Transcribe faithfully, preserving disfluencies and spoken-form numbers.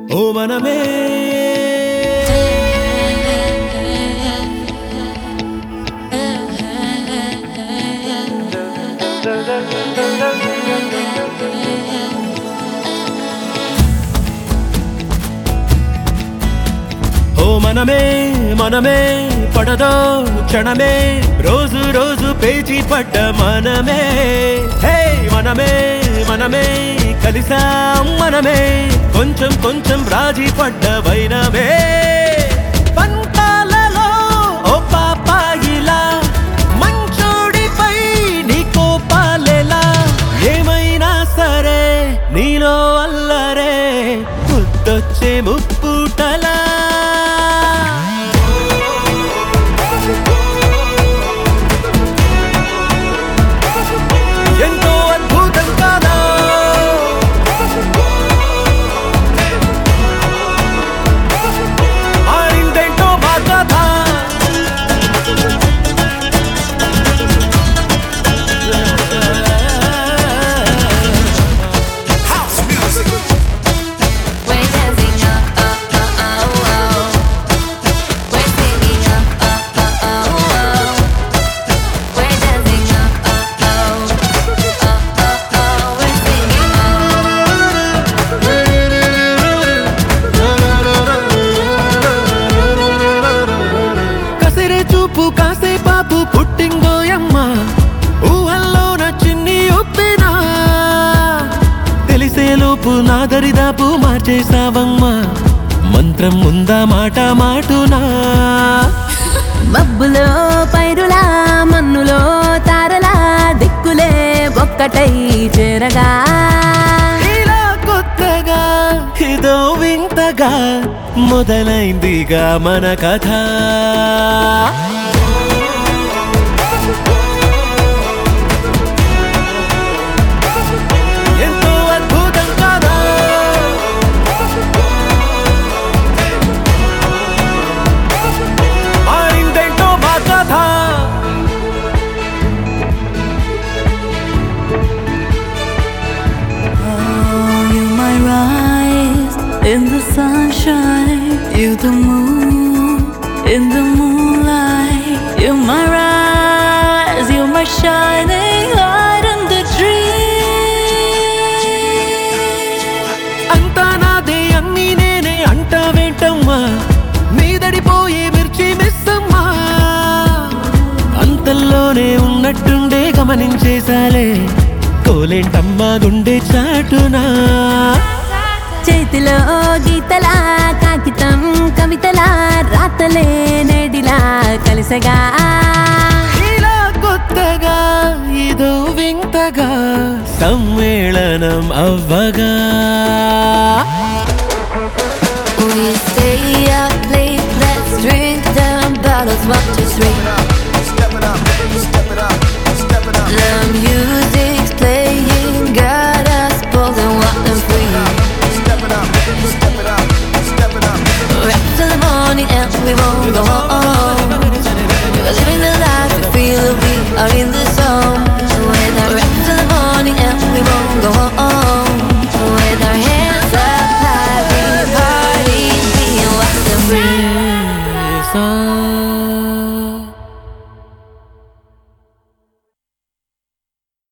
ఓ మనమే ఓ మనమే మనమే పడదో క్షణమే రోజు రోజు పేచి పడ్డ మనమే హే మనమే మనమే కలిసాం మనమే కొంచెం కొంచెం రాజీ పడ్డ వైనమే పంతాలలో ఓ పాపాయిలా మంచోడిపై నీ కోపాలెలా ఏమైనా సరే నీలో అల్లరే ముద్దొచ్చే ముప్పుటలా ఎంతో అద్భుతం కాదా మారిందేంటో మా కథ We're dancing up, up, up, oh, oh. We're singing up, up, up, oh, oh. We're dancing up, up, oh. Up, up, oh. We're singing కసిరే చూపు కాసే బాబు పుట్టింగోయమ్మ ఊహల్లోన చిన్ని ఒప్పినా తెలిసే లోపు నా దరిదాపు మార్చేసావమ్మా మంత్రం ఉందా మాట మాటునా మబ్బులో పైరులా మన్నులో తారలా దిక్కులే ఒక్కటై చేరగా ఇలా కొత్తగా ఇదో వింతగా మొదలైందిగా మన కథ ఎంతో అద్భుతం కాదా మారిందేంటో మా కథ Oh, you my rise in the sunshine. You the moon in the moonlight. You my rise, you my shining light in the dream. అంతా నాదే అన్నీ నేనే అంటావేంటమ్మా మీదడిపోయే మిర్చి మిస్సమ్మా అంతల్లోనే ఉన్నట్టుండే గమనించేసాలే కోలేంటమ్మా గుండె చాటునా చేతిలో గీతలా కాగితం కవితలా రాతలే నేడిలా కలిసగా ఇలా కొత్తగా ఇదో వింతగా సమ్మేళనం అవ్వగా We stay up late, let's drink down bottles while